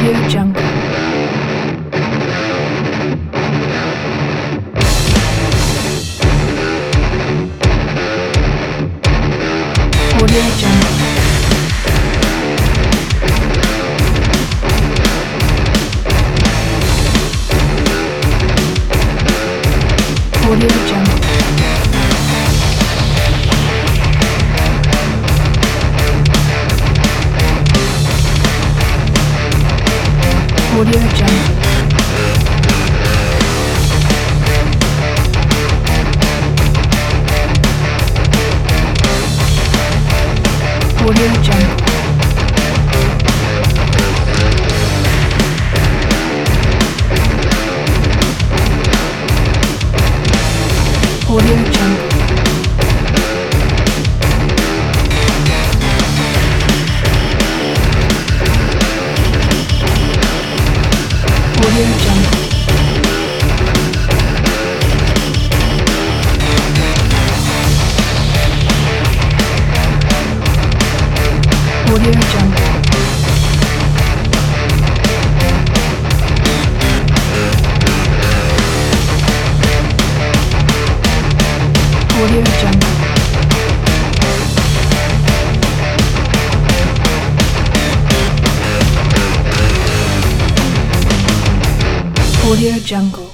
Audio Jungle. Audio Jungle. Audio Jungle. Audio Jungle. Audio Jungle. Audio Jungle. Audio Jungle. Audio Jungle. Audio Jungle. Audio Jungle.